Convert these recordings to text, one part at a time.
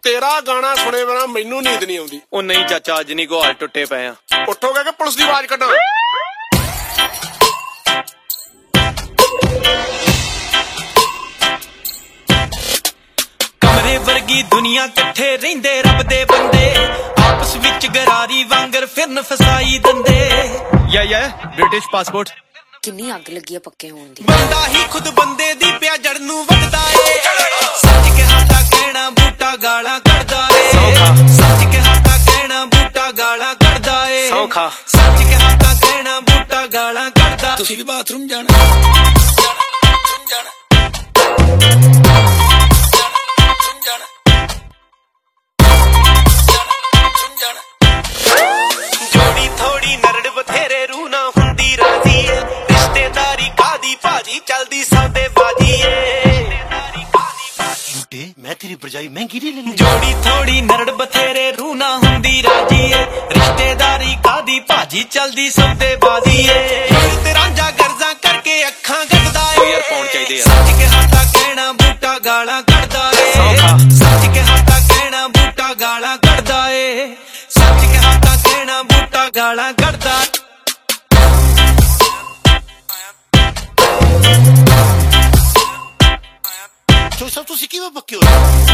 तेरा गाना सुने बिना मैनू नींद नहीं आउंदी। ओ नहीं चाचा अज नहीं गोहाल टुटे पे आ। उठोगे कि पुलिस दी आवाज कड्डां? कमरे वर्गी दुनिया कट्ठे रहिंदे रब दे बंदे आपस विच गरारी वांगर फिरन फसाई दंदे। या ब्रिटिश पासपोर्ट किन्नी अग लगी है पक्के होण दी। बंदा ही खुद बंदे दी प्या जड़ नूं वधदा ए। सच के हाथा कहना बूटा गाला कढदा ए। सच के हाथा कहना बूटा गाला कढदा ए। सच के हाथा कहना बूटा गाला कढदा। तुसीं भी बाथरूम जाना जोड़ी थोड़ी नरड़ बथेरे रूह ना हुंदी राजी ए। रिश्तेदारी कादी भाजी चलदी सौदेबाजी ए। मैं तेरी भरजाई महंगी नहीं लेनी। जोड़ी थोड़ी नरड़ बथेरे रूह ना हुंदी राजी ए। रिश्तेदारी कादी भाजी चलदी सौदेबाजी ए। ते रांझा गर्जा करके अखां गड़दा ए। ईयरफोन चाहिदे यार। सच के हाथा कहना बूटा गाला कढदा ए। सच के हाथा कहना बूटा गाला कढदा ए। सच के हाथा कहना बूटा गाला कढदा। सब तुसी किवें पक्के हो?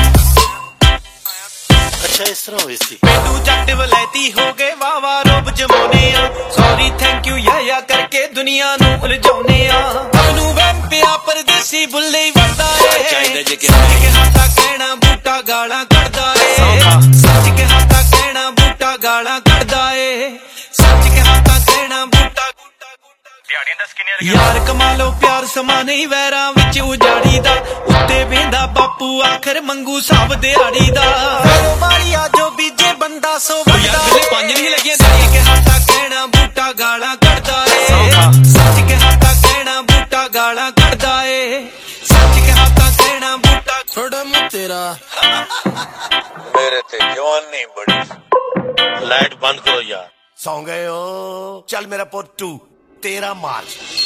अच्छा इस तरह होई सी। मैनू जट वलैती हो गए वावा रोब जमाने आ। सॉरी थैंक यू या करके दुनिया नू उलझाउने आ। तैनू वैम पिया परदेसी बुल्ले ही वरदा ए। सच के हाथा कहना बूटा गाला कढदा ए। सच के हाथा कहना बूटा गाला कढदा ए। सच के हाथा कहना बूटा यार कमालो प्यार समा नहीं वैरां विच उजाड़ी दा। उत्ते वेंदा बापू आखिर मंगू साब दिहाड़ी दा। वालिया जो बीजे बंदा सो वरदा ए। पंज नहीं लगियां। सच के हाथा कहना बूटा गाला कढदा ए। सच के हाथा कहना बूटा गाला कढदा ए। सच के हाथा कहना बूटा थोड़ा मुंह तेरा मेरे ते जवान नहीं बड़ी। लाइट बंद करो यार। सौ गए हो। चल मेरा पुत्तू 13 मार्च।